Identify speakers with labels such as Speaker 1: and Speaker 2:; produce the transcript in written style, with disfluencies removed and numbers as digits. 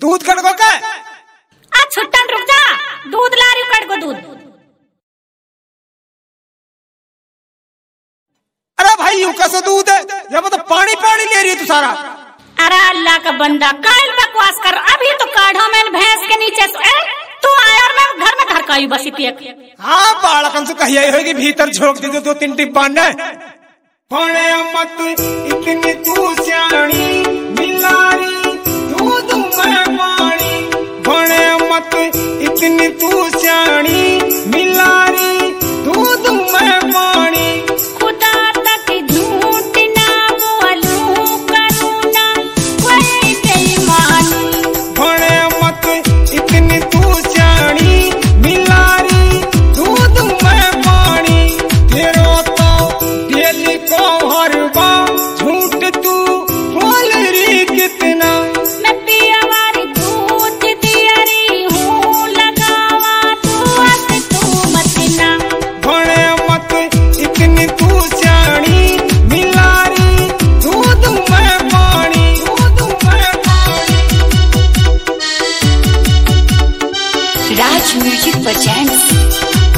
Speaker 1: दूध कड़को का
Speaker 2: आ छुट्टन रुक जा, दूध ला रही कड़को दूध।
Speaker 1: अरे भाई यू कैसे दूध है, ये मतलब पानी पानी ले रही है तू सारा।
Speaker 2: अरे अल्लाह का बंदा काल बकवास कर, अभी तो काढ़ो में भैंस के नीचे तू आया और मैं घर में घर का बस पियक।
Speaker 1: हाँ बालकन से कहिए होगी भीतर झोंक दे दो तीन टिब्बा ने। पड़े मत इतनी तू सियाणी मिलारी दूध में पानी, पड़े मत इतनी तू सियाणी मिलारी दूध में पानी।
Speaker 2: खुदा तक झूठ ना बोलूं करूं ना कोई बेईमानी,
Speaker 1: पड़े मत इतनी तू सियाणी मिलारी दूध में पानी। तेरो तो डेली को हर बार झूठ तू बोल रही कितना।
Speaker 2: मैं पियवारी दूध दियरी हूँ लगावा तू मत ना।
Speaker 1: पड़े मत इतनी तू सियाणी मिलारी दूध में पानी, दूध में पानी।
Speaker 2: राज म्यूजिक प्रेजेंट्स